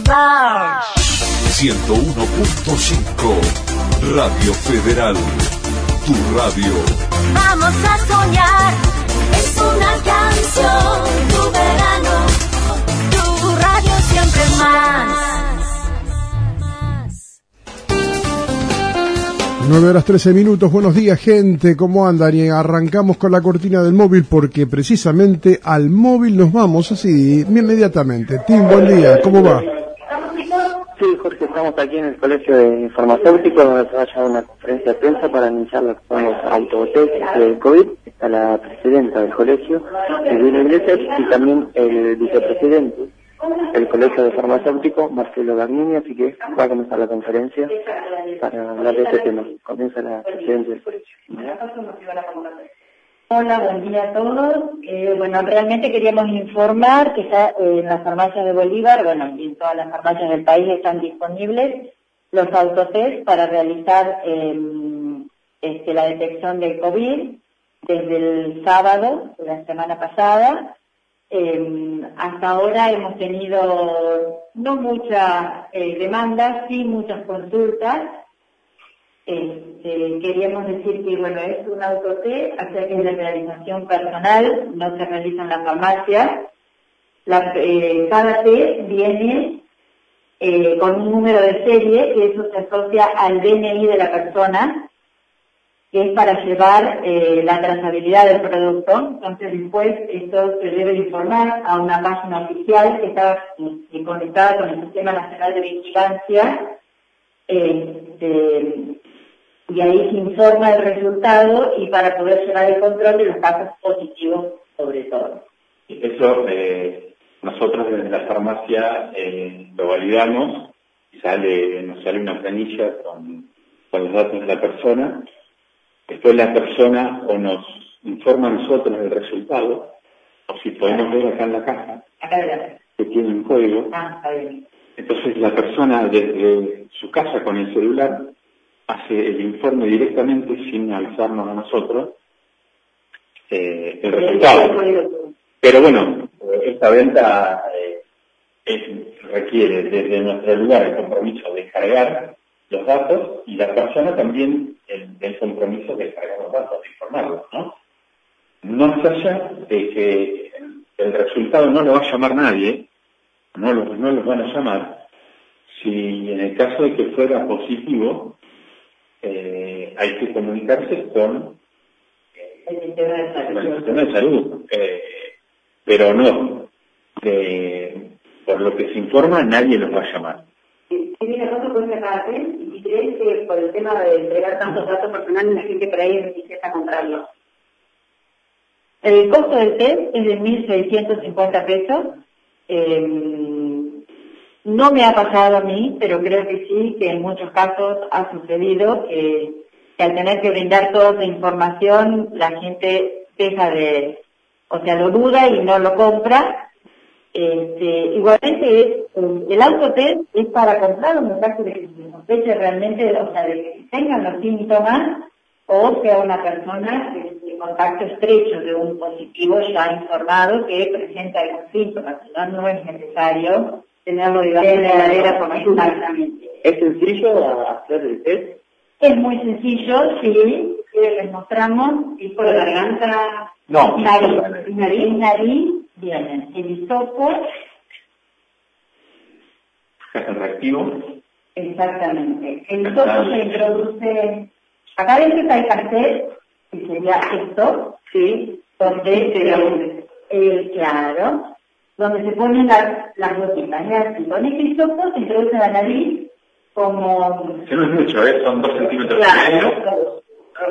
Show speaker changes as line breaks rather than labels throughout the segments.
Lounge.
101.5 Radio Federal, tu radio.
Vamos a soñar, es una canción, tu verano, tu radio siempre más.
9:13. Buenos días, gente, ¿cómo andan? Y arrancamos con la cortina del móvil porque precisamente al móvil nos vamos así inmediatamente. Tim, buen día, ¿cómo va?
Sí, Jorge, estamos aquí en el Colegio de Farmacéuticos donde se va a llevar una conferencia de prensa para anunciar los autotest de COVID. Está la presidenta del colegio, Elvira Iglesias, y también el vicepresidente del Colegio de Farmacéuticos, Marcelo Gagnini, así que va a comenzar la conferencia para hablar de este tema. Comienza la presidenta del colegio.
Hola, buen día a todos. Bueno, realmente queríamos informar que ya en las farmacias de Bolívar, bueno, y en todas las farmacias del país están disponibles los autotest para realizar la detección del COVID desde el sábado de la semana pasada. Hasta ahora hemos tenido no muchas demandas, sí muchas consultas. Queríamos decir que, bueno, es un autotest, o sea que es de realización personal, no se realiza en la farmacia. Cada test viene con un número de serie, que eso se asocia al DNI de la persona, que es para llevar la trazabilidad del producto. Entonces después esto se debe informar a una página oficial que está conectada con el Sistema Nacional de Vigilancia, y ahí se informa el resultado y para poder llevar el control de los casos positivos sobre todo.
Eso nosotros desde la farmacia lo validamos y nos sale una planilla con los datos de la persona. Después la persona o nos informa a nosotros del resultado, o si podemos ver acá en la caja, que tiene un código.
Está bien.
Entonces la persona desde su casa con el celular hace el informe directamente sin avisarnos a nosotros el resultado. Pero bueno, esta venta requiere desde nuestro lugar el compromiso de cargar los datos y la persona también el compromiso de cargar los datos, de informarlos, ¿no? No más allá de que el resultado no lo va a llamar nadie, no los van a llamar, si en el caso de que fuera positivo, hay que comunicarse con
el sistema
de salud, pero no, por lo que se informa nadie los va a llamar.
Si viene nosotros con esa parte, y si crees que por el tema de entregar tantos datos personales la gente por ahí empieza a comprarlo. El costo del test es de 1.650 pesos. No me ha pasado a mí, pero creo que sí, que en muchos casos ha sucedido que al tener que brindar toda esa información, la gente deja lo duda y no lo compra. Igualmente el autotest es para comprar un caso de que se sospeche realmente, de que tengan los síntomas o sea una persona en contacto estrecho de un positivo ya informado que presenta algún síntoma, no es necesario tenerlo en la heladera por exactamente.
¿Es sencillo hacer el test?
Es muy sencillo, sí, les mostramos, y por la garganta,
no,
nariz, vienen el hisopo,
el reactivo.
Exactamente. El hisopo se introduce, acá dentro está el cartel, que sería esto, ¿sí? Donde donde se ponen las gotitas, es así. Con este hisopo se introduce la nariz como...
Que no es mucho, son 2 centímetros.
Claro.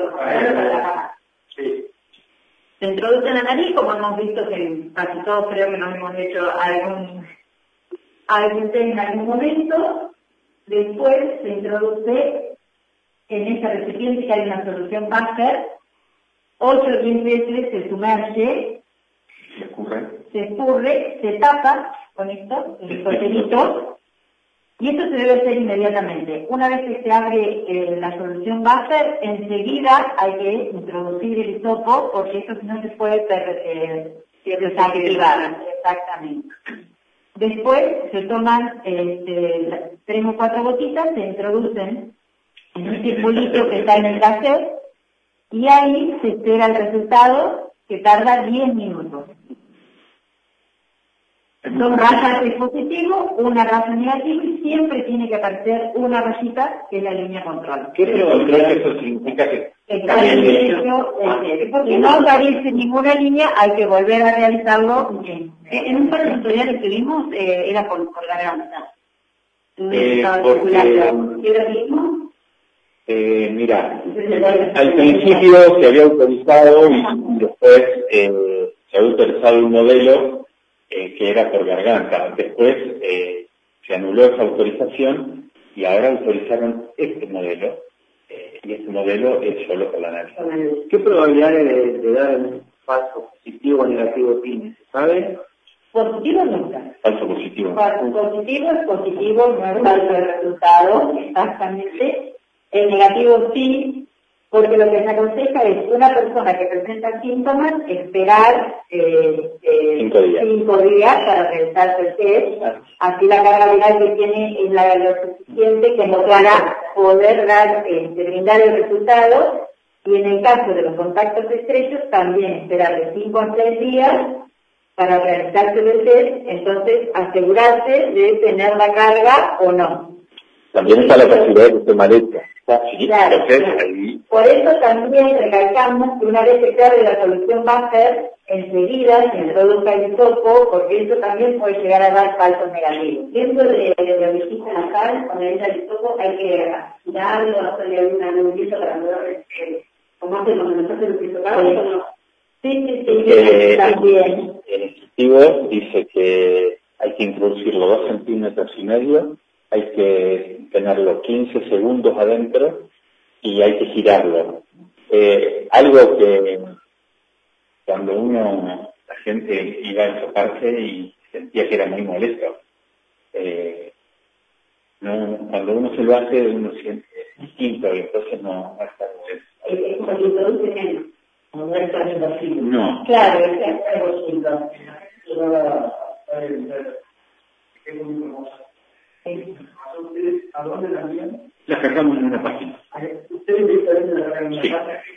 Sí.
Se introduce en la nariz, como hemos visto que casi todos creo que nos hemos hecho algún test en algún momento. Después se introduce en esta recipiente que hay una solución Baxter, 8 o 10 veces se sumerge, se escurre, se tapa con esto, el cocherito, y esto se debe hacer inmediatamente. Una vez que se abre la solución Baxter, enseguida hay que introducir el hisopo, porque esto no se puede desactivar. Exactamente. Después se toman 3 o 4 gotitas, se introducen en un circulito que está en el cassette y ahí se espera el resultado que tarda 10 minutos. Son rayas de positivo, una raya negativa y siempre tiene que aparecer una rayita que es la línea control.
¿Qué probabilidad eso significa que
porque no aparece ninguna línea, hay que volver a realizarlo.
En un par de tutoriales que vimos era por garganta.
porque,
¿Era el mismo?
mira, al principio se había autorizado y después se había autorizado un modelo que era por garganta. Después se anuló esa autorización y ahora autorizaron este modelo. Y este modelo es solo por la nariz.
¿Qué probabilidades de dar un falso positivo o negativo tiene? ¿Se sabe?
Positivo nunca.
Falso positivo.
Positivo es positivo, no es falso el resultado, exactamente. El negativo sí, porque lo que se aconseja es una persona que presenta síntomas, esperar
5 días.
5 días para realizarse el test. Así la carga viral que tiene es lo suficiente como para poder brindar el resultado. Y en el caso de los contactos estrechos, también esperar de 5 a 6 días para realizarse el test, entonces asegurarse de tener la carga o no.
También está la posibilidad de que esté mal hecha.
Claro,
Entonces,
claro.
ahí
Por eso también recalcamos que una vez que clave la solución va a ser enseguida se introduzca el hisopo, porque eso también puede llegar a dar falsos negativos.
Dentro de la visita nasal, cuando entra el hisopo, hay que aspirarlo, hacerle alguna nebuliza para poder, como hacen cuando nos hacen los hisopados, ¿o no?
Sí, también.
el instructivo dice que hay que introducirlo 2,5 centímetros, hay que tenerlo 15 segundos adentro y hay que girarlo. Algo que cuando la gente iba a enfocarse y sentía que era muy molesto. Cuando uno se lo hace, uno siente distinto y entonces no está molesto.
Es como que introduce menos. No es tan así.
No.
Claro,
¿A dónde la envían?
La cargamos en una página.
¿Ustedes directamente la cargan en
Sí.
una página?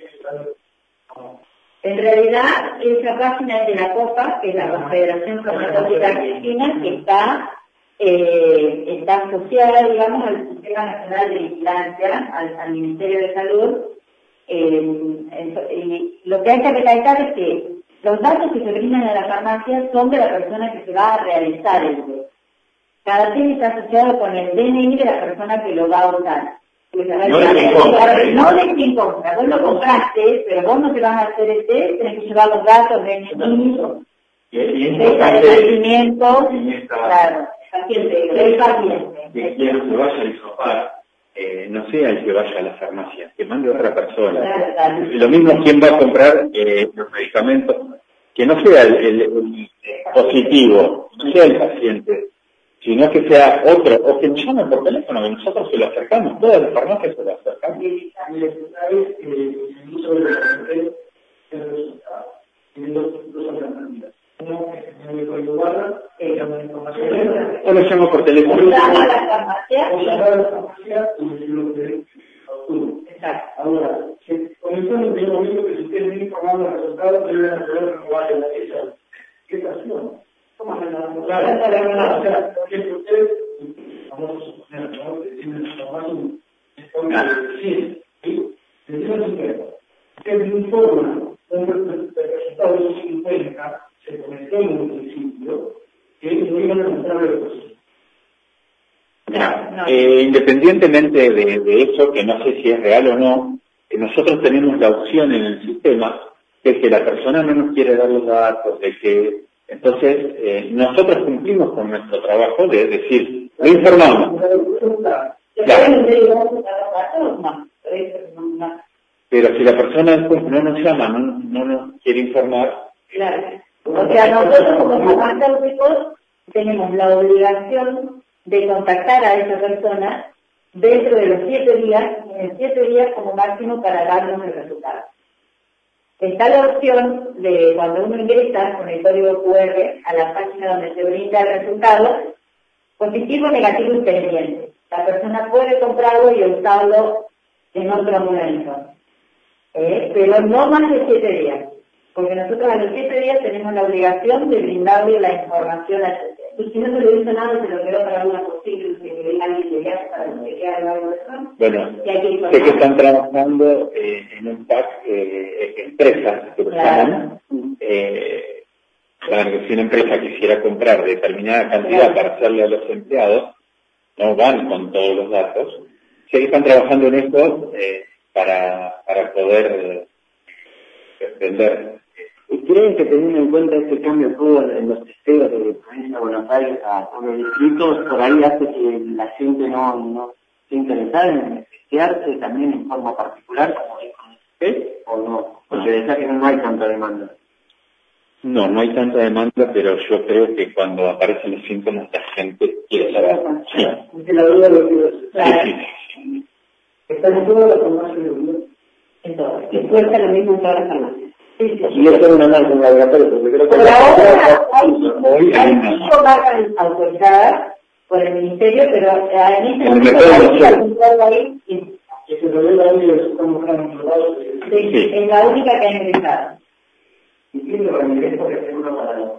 en realidad esa página es de la COPA, que es la Confederación Farmacéutica Argentina, que está asociada, digamos, al Sistema Nacional de Vigilancia, al Ministerio de Salud. Y lo que hay que recalcar es que los datos que se brindan a la farmacia son de la persona que se va a realizar el test. Cada test está asociado con el DNI de la persona que lo va a usar.
No de quien compra.
Vos lo compraste, pero vos no te vas a hacer el test, tenés que llevar los datos, DNI, fecha de nacimiento, claro, el paciente.
Que quien se vaya a hisopar, no sea el que vaya a la farmacia, que mande a otra persona.
Claro.
Lo mismo quien va a comprar los medicamentos, que no sea el positivo, no sea el paciente, sino que sea otro, o que nos llame por teléfono, que nosotros se lo acercamos, todas las farmacias se lo acercamos.
El uso de la mujer es el resultado. Tiene dos alternativas. Uno es el médico de barra, que llama la información.
O lo llamo por teléfono.
Llama a la farmacia.
O llamar a la farmacia y decirlo que
Exacto.
ahora, comenzó en el primer momento que si ustedes ven informando los resultados, deben poder renovar esa estación.
¿Cómo se lo
Claro, o sea, por ejemplo, ustedes, vamos a suponer, ¿no? Deciden tomar un sí, deciden un tema. Ustedes ven un foro, donde el resultado de los 50 se comenzó en un principio, que no iban a encontrar el proceso.
Independientemente de eso, que no sé si es real o no, nosotros tenemos la opción en el sistema de que la persona no nos quiere dar los datos, de que entonces nosotros cumplimos con nuestro trabajo de decir, lo informamos. Claro. Pero si la persona después no nos llama, no nos quiere informar.
Claro. O sea, nosotros como farmacéuticos tenemos la obligación de contactar a esa persona dentro de los 7 días, y en 7 días como máximo para darnos el resultado. Está la opción de cuando uno ingresa con el código QR a la página donde se brinda el resultado, positivo, negativo y pendiente. La persona puede comprarlo y usarlo en otro momento, pero no más de 7 días, porque nosotros a los 7 días tenemos la obligación de brindarle la información al CT.
Y si no se le dice nada, se lo quedó para una posible que venga alguien de viaje para chequear algo de eso.
Bueno,
Y hay que informar.
sé que están trabajando en un pack empresas que lo llaman. Claro, que si una empresa quisiera comprar determinada cantidad para hacerle a los empleados, no van con todos los datos. Sé que están trabajando en esto para poder vender.
¿Creen que teniendo en cuenta este cambio que hubo en los testeos de provincia de Buenos Aires a todos los distritos, por ahí hace que la gente no esté interesada en testearse también en forma particular, como es con usted, o no? Porque decía que no hay tanta demanda.
No hay tanta demanda, pero yo creo que cuando aparecen los síntomas la gente quiere saber. Sí.
Es la duda de los virus.
Sí.
Están en todas las farmacias de Unión.
En todo.
Que cuesta lo mismo en todas las farmacias.
Y eso es una marca en laboratorio, porque creo que...
Por ahora
Hoy hay
hay
una-
5 marcas autorizadas por el Ministerio, pero en este momento
mercado
la única
comercial.
control ahí
Que se lo ve la única que estamos buscando.
sí, es la única que ha ingresado.
Entiendo que me porque es uno para los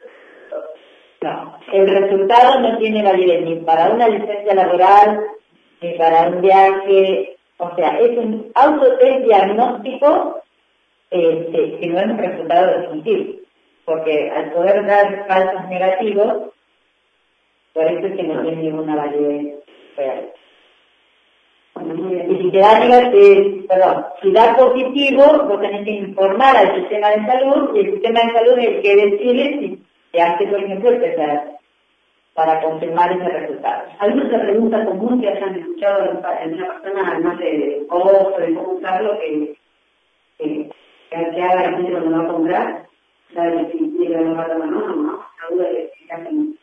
No, el resultado no tiene validez ni para una licencia laboral, ni para un viaje, o sea, es un autotest diagnóstico que no es un resultado definitivo, porque al poder dar falsos negativos, por eso es que no tiene ninguna validez real. Y si te da si da positivo, vos tenés que informar al sistema de salud, y el sistema de salud es el que decide si te hace, por ejemplo, el PCR para confirmar ese resultado.
¿Alguna pregunta común que hayan escuchado en una persona, además de costo, de cómo usarlo, que haga la gente cuando lo va a comprar? ¿Sabe si tiene que tomar la mano o no? La duda de si hacen...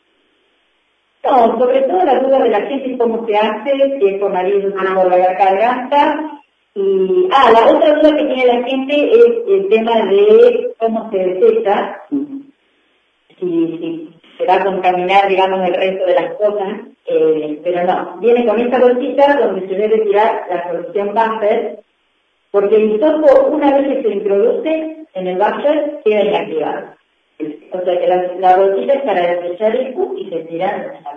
No, sobre todo la duda de la gente, cómo se hace, si es con nariz o por la garganta. Y, la otra duda que tiene la gente es el tema de cómo se detecta, si se va a contaminar, digamos, el resto de las cosas, pero no, viene con esta bolsita donde se debe tirar la solución buffer, porque el hisopo, una vez que se introduce en el buffer, queda inactivado. O sea que la bolsita es para desechar el Q y se tira en la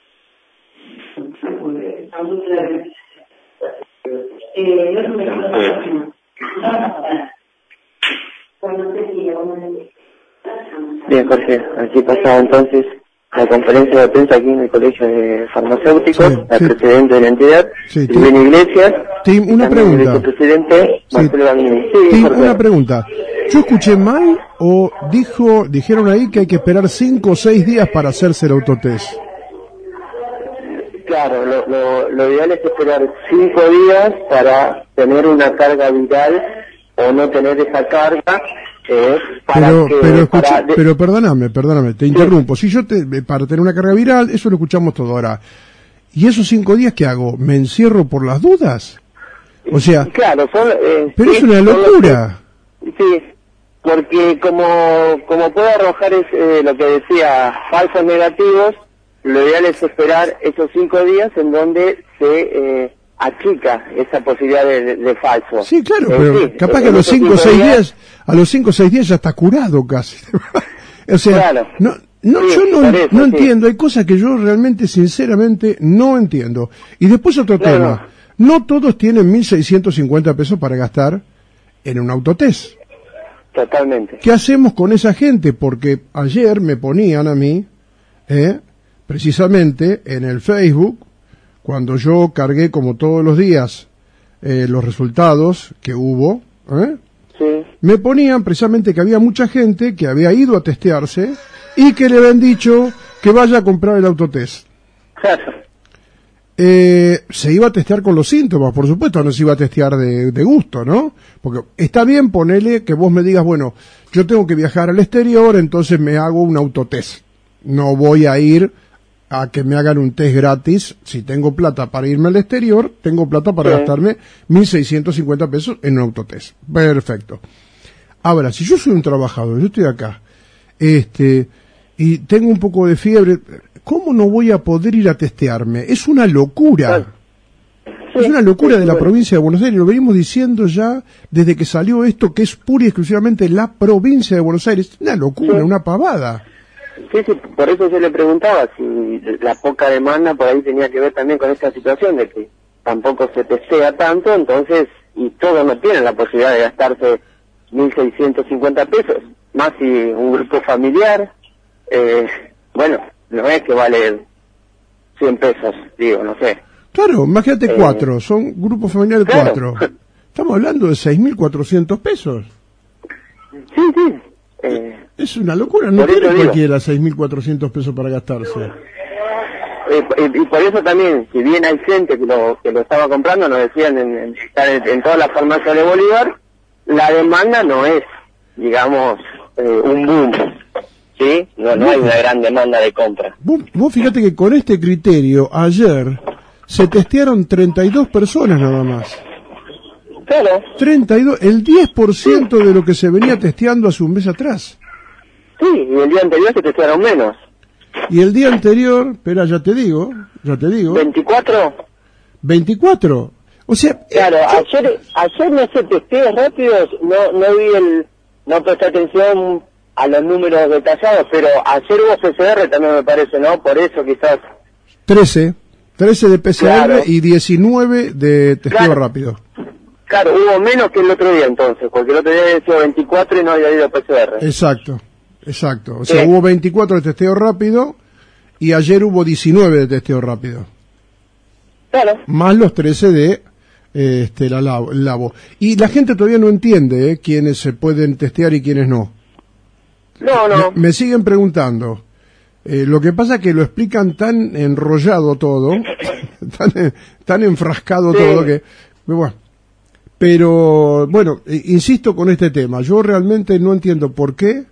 Bien, Jorge, aquí pasaba entonces la conferencia de prensa aquí en el Colegio de Farmacéuticos,
Sí,
la
sí.
presidente de la entidad,
Sí,
Silvina Iglesias,
Tim,
y
una
también el
pregunta.
vicepresidente
Sí.
Marcelo Gamini. Sí,
Tim,
Jorge.
una pregunta. ¿Yo escuché mal o dijeron ahí que hay que esperar 5 o 6 días para hacerse el autotest?
Claro, lo ideal es esperar 5 días para tener una carga viral o no tener esa carga.
Pero perdóname, te interrumpo. Si yo para tener una carga viral, eso lo escuchamos todo ahora. ¿Y esos 5 días qué hago? ¿Me encierro por las dudas? O sea,
claro,
pero es una locura.
Sí, porque como puede arrojar lo que decía, falsos negativos, lo ideal es esperar esos 5 días en donde se achica esa posibilidad de falso.
Sí, claro, pero
sí,
capaz que a
en
los
esos
5 o 6
días,
días, a los 5 o 6 días ya está curado casi. O sea,
Claro.
sí, yo
por eso,
no
sí.
entiendo, hay cosas que yo realmente, sinceramente, no entiendo. Y después otro
Claro.
tema, no todos tienen 1.650 pesos para gastar en un autotest.
Totalmente.
¿Qué hacemos con esa gente? Porque ayer me ponían a mí, precisamente en el Facebook, cuando yo cargué como todos los días los resultados que hubo,
Sí.
me ponían precisamente que había mucha gente que había ido a testearse y que le habían dicho que vaya a comprar el autotest.
Claro.
Se iba a testear con los síntomas, por supuesto, no se iba a testear de gusto, ¿no? Porque está bien ponerle que vos me digas, bueno, yo tengo que viajar al exterior, entonces me hago un autotest. No voy a ir a que me hagan un test gratis. Si tengo plata para irme al exterior, tengo plata para
Sí.
gastarme 1.650 pesos en un autotest. Perfecto. Ahora, si yo soy un trabajador, yo estoy acá, y tengo un poco de fiebre, ¿cómo no voy a poder ir a testearme? Es una locura. Es una locura de la provincia de Buenos Aires, lo venimos diciendo ya desde que salió esto, que es pura y exclusivamente la provincia de Buenos Aires. Una locura, una pavada.
Sí, por eso yo le preguntaba si la poca demanda por ahí tenía que ver también con esta situación de que tampoco se testea tanto, entonces, y todos no tienen la posibilidad de gastarse 1.650 pesos, más si un grupo familiar, bueno, no es que vale 100 pesos, digo, no sé.
Claro, imagínate 4, son grupos familiares 4. Estamos hablando de 6.400 pesos.
Sí.
Es una locura, no tiene cualquiera 6.400 pesos para gastarse.
Y por eso también, si bien hay gente que lo estaba comprando, nos decían en todas las farmacias de Bolívar, la demanda no es, digamos, un boom, ¿sí? No hay una gran demanda de compra.
Vos fíjate que con este criterio, ayer se testearon 32 personas nada más.
Claro.
32, el 10% de lo que se venía testeando hace un mes atrás.
Sí, y el día anterior se testearon menos.
Y el día anterior, espera, ya te digo.
¿24?
24. O sea...
Claro, ayer no se testeos rápidos, no presté atención a los números detallados, pero ayer hubo PCR también me parece, ¿no? Por eso quizás... 13 de PCR, claro. Y 19 de testeo rápido. Claro, hubo menos que el otro día entonces, porque el otro día había sido 24 y no había ido PCR.
Exacto. O sea, hubo 24 de testeo rápido y ayer hubo 19 de testeo rápido.
Claro.
Más los 13 de el labo. Y la gente todavía no entiende quiénes se pueden testear y quiénes no.
No.
Me siguen preguntando. Lo que pasa es que lo explican tan enrollado todo, tan enfrascado todo que... Bueno, pero, bueno, insisto con este tema. Yo realmente no entiendo por qué.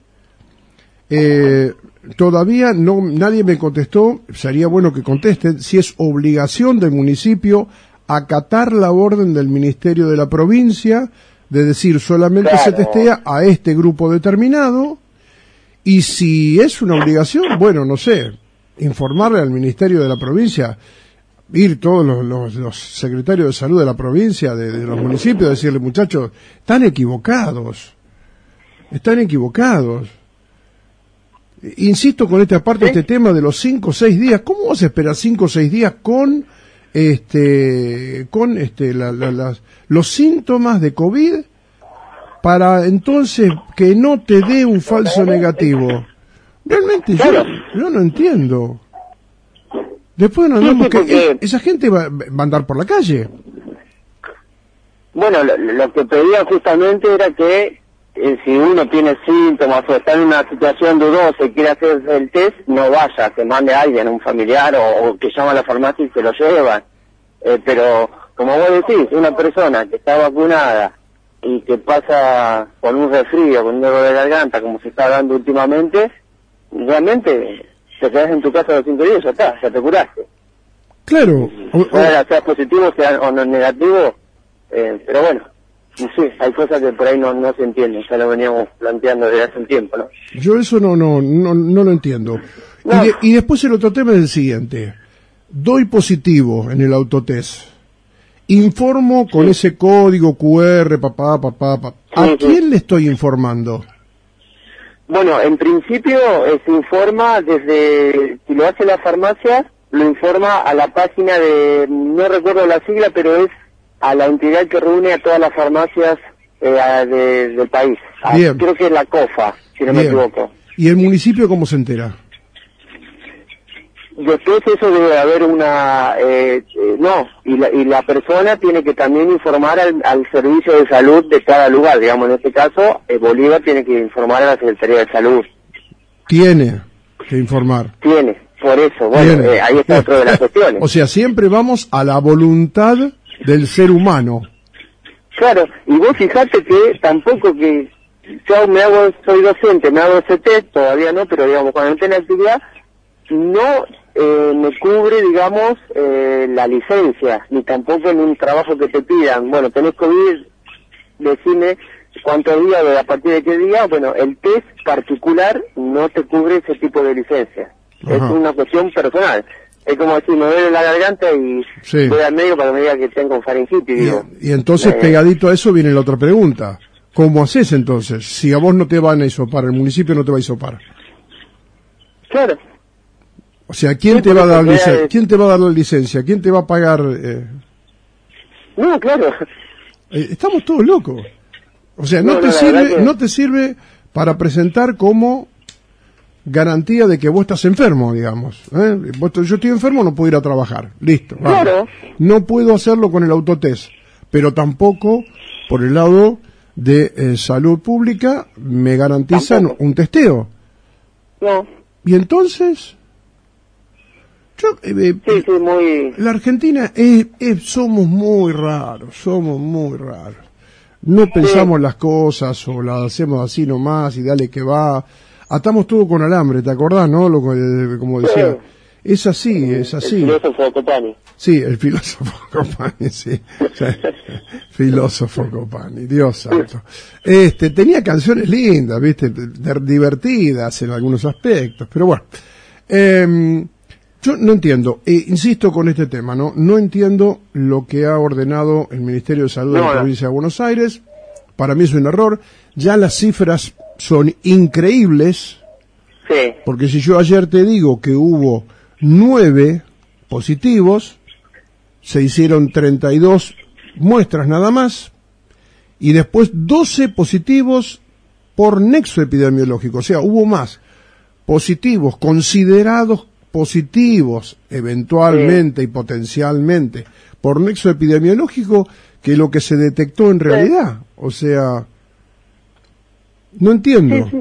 Todavía nadie me contestó, sería bueno que contesten, si es obligación del municipio acatar la orden del Ministerio de la Provincia de decir solamente se testea a este grupo determinado, y si es una obligación, bueno, no sé, informarle al Ministerio de la Provincia, ir todos los secretarios de salud de la provincia, de los municipios, decirle, muchachos, están equivocados. Insisto con esta parte, este tema de los 5 o 6 días. ¿Cómo vas a esperar 5 o 6 días con los síntomas de COVID para entonces que no te dé un falso negativo? Realmente yo no entiendo. Después nos vemos que esa gente va a andar por la calle.
Bueno, lo que pedía justamente era que si uno tiene síntomas o está en una situación dudosa y quiere hacer el test, no vaya, que mande a alguien, un familiar o que llama a la farmacia y se lo lleva. Pero, como vos decís, una persona que está vacunada y que pasa con un resfrío, con un dolor de garganta, como se está dando últimamente, realmente te quedas en tu casa los 5 días, ya te curaste.
Claro.
Sea positivo, sea o no negativo, pero bueno. Sí, hay cosas que por ahí no se entienden, ya lo veníamos planteando desde hace un tiempo, ¿no?
Yo eso no lo entiendo. No. Y después el otro tema es el siguiente. Doy positivo en el autotest. Informo con ese código QR, papá. ¿A quién le estoy informando?
Bueno, en principio se informa desde, si lo hace la farmacia, lo informa a la página de, no recuerdo la sigla, pero es a la entidad que reúne a todas las farmacias del país.
Bien.
Creo que es la COFA, si no me equivoco.
¿Y el municipio cómo se entera?
Después eso debe haber una... y la persona tiene que también informar al servicio de salud de cada lugar. Digamos, en este caso, Bolívar tiene que informar a la Secretaría de Salud.
Tiene que informar.
Por eso, bueno, ahí está otra de las cuestiones.
O sea, siempre vamos a la voluntad del ser humano.
Claro, y vos fijate que tampoco que yo soy docente, me hago ese test, todavía no, pero digamos, cuando esté en actividad, no me cubre, digamos, la licencia, ni tampoco en un trabajo que te pidan, bueno, tenés COVID, decime cuántos días, a partir de qué día. Bueno, el test particular no te cubre ese tipo de licencia.
Ajá.
Es una cuestión personal. Es como decir, me duele la garganta y
Sí.
voy al médico para que me diga que tengo faringitis, digo.
Y entonces, pegadito a eso, viene la otra pregunta. ¿Cómo haces entonces? Si a vos no te van a hisopar, el municipio no te va a hisopar.
Claro.
O sea, ¿quién
Sí,
te va a dar
porque
licencia? ¿Quién te va a dar la licencia? ¿Quién te va a pagar?
No, claro.
Estamos todos locos. O sea, no
No,
te
no, la verdad
sirve,
que-
no te sirve para presentar como garantía de que vos estás enfermo, digamos. Yo estoy enfermo, no puedo ir a trabajar. Listo. vamos.
Claro.
No puedo hacerlo con el autotest, pero tampoco por el lado de salud pública me garantizan
Tampoco.
un testeo.
No.
Y entonces,
Sí, muy...
la Argentina somos muy raros. No pensamos las cosas o las hacemos así nomás y dale que va. Atamos todo con alambre, ¿te acordás, no? Como decía. Es así.
El filósofo Copani.
Sí, el filósofo Copani, sí. Filósofo Copani, Dios santo. Tenía canciones lindas, viste, divertidas en algunos aspectos, pero bueno. Yo no entiendo, insisto con este tema, no entiendo lo que ha ordenado el Ministerio de Salud de la provincia de Buenos Aires. Para mí es un error. Ya las cifras son increíbles.
Sí.
Porque si yo ayer te digo que hubo 9 positivos, se hicieron 32 muestras nada más, y después 12 positivos por nexo epidemiológico. O sea, hubo más positivos considerados positivos eventualmente y potencialmente por nexo epidemiológico que lo que se detectó en realidad. O sea, no entiendo.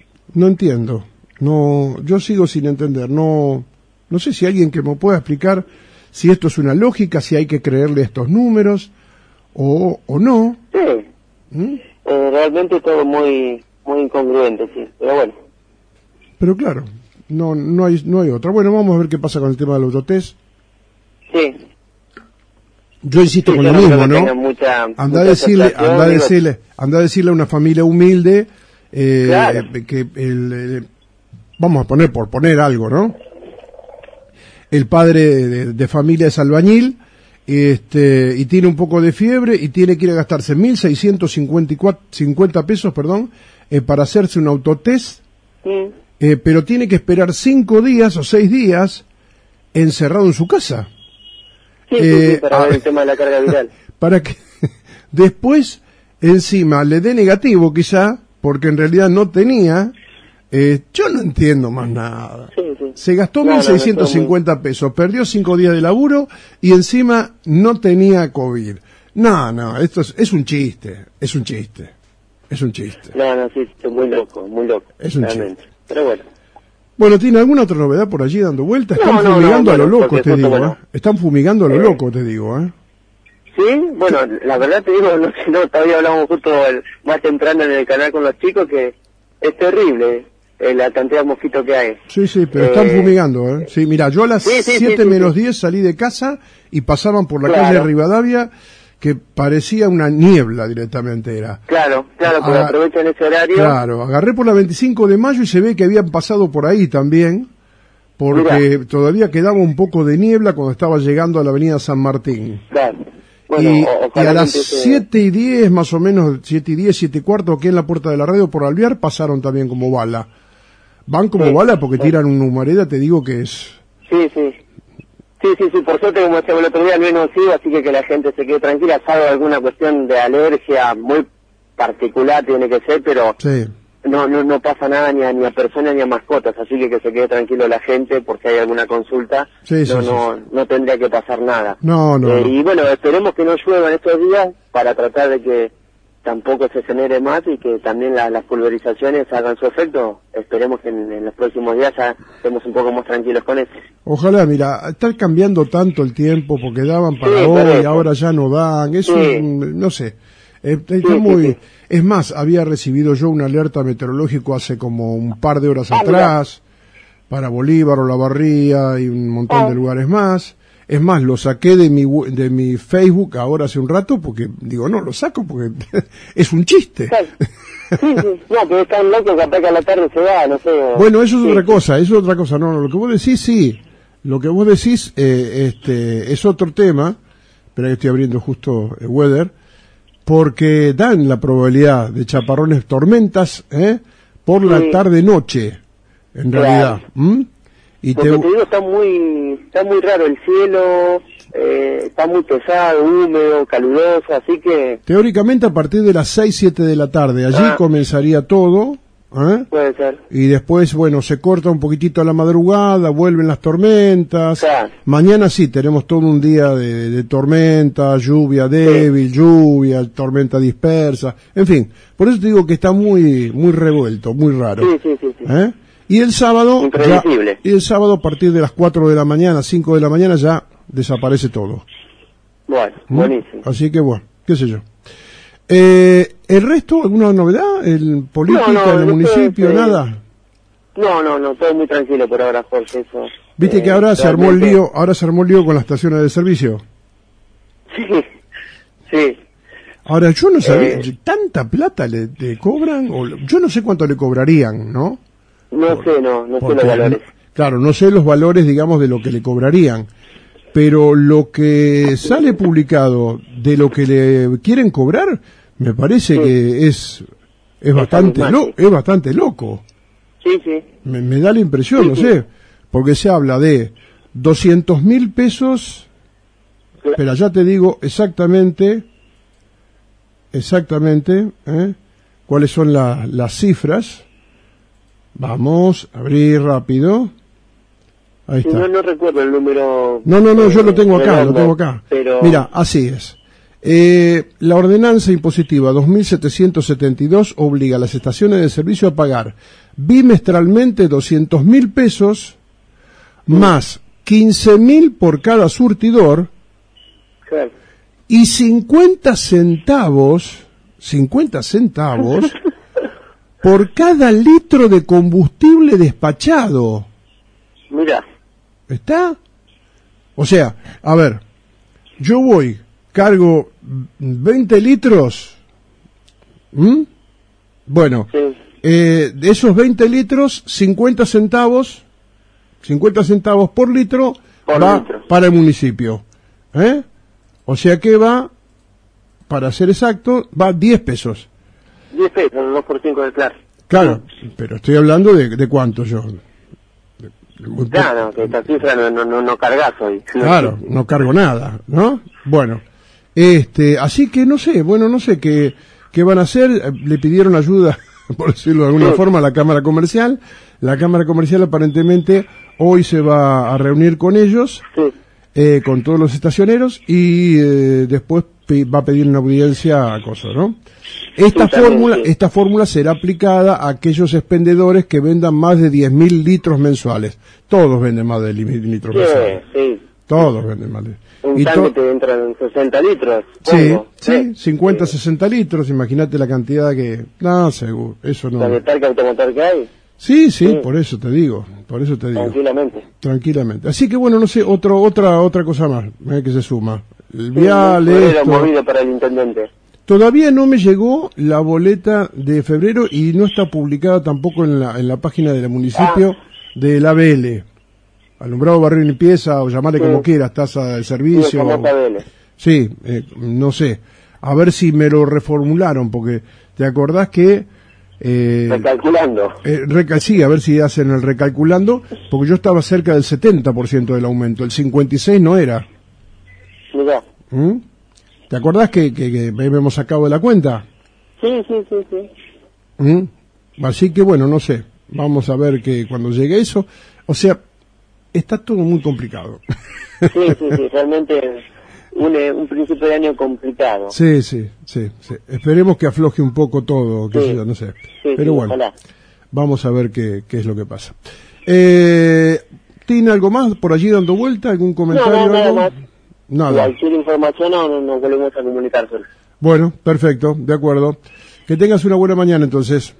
No, yo sigo sin entender. No sé si alguien que me pueda explicar si esto es una lógica, si hay que creerle estos números o no.
Sí. Realmente todo muy incongruente, sí. Pero bueno.
Pero claro, no hay otra. Bueno, vamos a ver qué pasa con el tema del autotest.
Sí.
Yo insisto
Sí,
con
yo
lo
no
mismo,
creo que
¿no?
tenga mucha
Anda a decirle
aceptación,
a una familia humilde
Claro.
que vamos a por poner algo, ¿no? El padre de familia es albañil, y tiene un poco de fiebre y tiene que ir a gastarse 1.650 pesos, para hacerse un autotest, pero tiene que esperar 5 días o 6 días encerrado en su casa.
Sí, para ver el tema de la carga viral.
Para que después encima le dé negativo quizá, porque en realidad no tenía. Yo no entiendo más nada.
Sí.
Se gastó 1.650 pesos, perdió 5 días de laburo y encima no tenía COVID. No, esto es un chiste, es un chiste.
No, sí, estoy muy loco.
Es un
realmente.
chiste.
Pero bueno.
Bueno, ¿tiene alguna otra novedad por allí dando vueltas? Están
No,
fumigando a lo
bueno,
loco,
porque
te digo,
bueno.
Están fumigando a lo loco, te digo,
Sí, bueno, la verdad te digo, no, todavía hablamos justo más temprano en el canal con los chicos que es terrible la cantidad de mosquitos que hay.
Sí, pero están fumigando, Sí, mira, yo a las
Sí,
7 menos 10 salí de casa y pasaban por la calle Rivadavia que parecía una niebla directamente era.
Claro, porque aprovechan ese horario.
Claro, agarré por la 25 de mayo y se ve que habían pasado por ahí también, porque todavía quedaba un poco de niebla cuando estaba llegando a la avenida San Martín.
Claro. Bueno,
Y
ojalá
a las
que empiece-
7:10 más o menos, 7:10, 7:15, aquí en la puerta de la radio por Alvear pasaron también como bala. Van como bala porque tiran una humareda, te digo que es...
Sí, por suerte, como decía el otro día, al menos sí, así que la gente se quede tranquila, salvo alguna cuestión de alergia muy particular tiene que ser, pero
Sí.
no pasa nada ni a personas ni a mascotas, así que se quede tranquilo la gente por si hay alguna consulta,
Sí,
no tendría que pasar nada.
No.
Y bueno, esperemos que no llueva en estos días para tratar de que tampoco se genere más y que también las pulverizaciones hagan su efecto. Esperemos que en los próximos días ya estemos un poco más tranquilos con eso.
Ojalá, mira, está cambiando tanto el tiempo porque daban para
Sí,
hoy,
correcto.
ahora ya no dan, es no sé. Está muy... Es más, había recibido yo una alerta meteorológico hace como un par de horas atrás para Bolívar, Olavarría y un montón de lugares más. Es más, lo saqué de mi Facebook ahora hace un rato porque digo, no, lo saco porque es un chiste.
Claro. Sí, sí. No, que es tan loco que ataca a la tarde se va, no sé.
Bueno, eso es
sí.
otra cosa, eso es otra cosa. No, lo que vos decís, sí. Lo que vos decís es otro tema. Espera que estoy abriendo justo el weather. Porque dan la probabilidad de chaparrones, tormentas, por la tarde-noche, en realidad. Y
porque te digo, está muy raro el cielo, está muy pesado, húmedo, caluroso, así que...
Teóricamente a partir de las 6, 7 de la tarde, allí comenzaría todo,
puede ser.
Y después, bueno, se corta un poquitito a la madrugada, vuelven las tormentas.
Claro.
Mañana sí, tenemos todo un día de tormenta, lluvia débil, lluvia, tormenta dispersa, en fin. Por eso te digo que está muy revuelto, muy raro.
Sí.
Y el sábado,
imprevisible.
y el sábado a partir de las 4 de la mañana, 5 de la mañana ya desaparece todo.
Bueno, buenísimo.
Así que bueno, qué sé yo. ¿El resto, alguna novedad? ¿El política, el municipio, nada?
No, todo muy tranquilo por ahora, Jorge, eso.
Viste que ahora se armó el lío con las estaciones de servicio.
Sí.
Ahora, yo no sabía, ¿tanta plata le cobran? Yo no sé cuánto le cobrarían, ¿no?
No sé los valores.
Claro, no sé los valores, digamos, de lo que le cobrarían. Pero lo que sale publicado de lo que le quieren cobrar, me parece que es bastante loco.
Sí.
Me da la impresión, no sé, porque se habla de 200.000 pesos. Espera, ya te digo exactamente, cuáles son las cifras. Vamos a abrir rápido. Ahí está.
No recuerdo el número.
No, yo lo tengo acá,
Pero...
Mira, así es. La ordenanza impositiva 2772 obliga a las estaciones de servicio a pagar bimestralmente 200.000 pesos más 15.000 por cada surtidor,
claro,
y 50 centavos por cada litro de combustible despachado.
Mira.
¿Está? O sea, a ver, yo voy, cargo 20 litros, bueno,
sí,
de esos 20 litros, 50 centavos por litro para el municipio. O sea que va, para ser exacto, va 10 pesos.
10 pesos, 2 por 5 del claro.
Claro, pero estoy hablando de cuánto yo.
Claro, que esta cifra no cargas hoy.
Claro, no cargo nada, ¿no? Bueno, así que no sé qué van a hacer. Le pidieron ayuda, por decirlo de alguna forma, a la Cámara Comercial. La Cámara Comercial aparentemente hoy se va a reunir con ellos, con todos los estacioneros, y después va a pedir una audiencia a Coso, ¿no? Esta fórmula será aplicada a aquellos expendedores que vendan más de 10.000 litros mensuales. Todos venden más de 10.000 litros mensuales.
Sí.
Todos venden más de...
Un tanque te entran 60 litros.
Sí, 50, 60 litros. Imagínate la cantidad que... No, seguro, eso no...
¿La de parque automotor que hay?
Sí, por eso te digo. Tranquilamente. Así que bueno, no sé, otra cosa más que se suma. El vial,
esto... movido para el intendente.
Todavía no me llegó la boleta de febrero y no está publicada tampoco en la página del municipio del ABL. Alumbrado, barrio y limpieza, o llamarle como quieras, tasa de servicio. Sí, no sé. A ver si me lo reformularon, porque te acordás que...
recalculando.
Sí, a ver si hacen el recalculando, porque yo estaba cerca del 70% del aumento, el 56% no era.
Mirá.
¿Te acordás que hemos sacado de la cuenta?
Sí.
Así que bueno, no sé. Vamos a ver que cuando llegue eso, o sea, está todo muy complicado.
Sí, realmente un principio de año complicado.
Sí. Esperemos que afloje un poco todo, no sé. Pero bueno, ojalá. Vamos a ver qué es lo que pasa. ¿Tiene algo más por allí dando vuelta? ¿Algún comentario?
No, nada más.
Nada.
Cualquier información nos volvemos a comunicar.
Bueno, perfecto, de acuerdo. Que tengas una buena mañana entonces.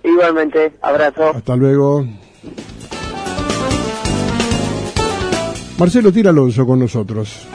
Igualmente, abrazo.
Hasta luego. Marcelo Tira Alonso con nosotros.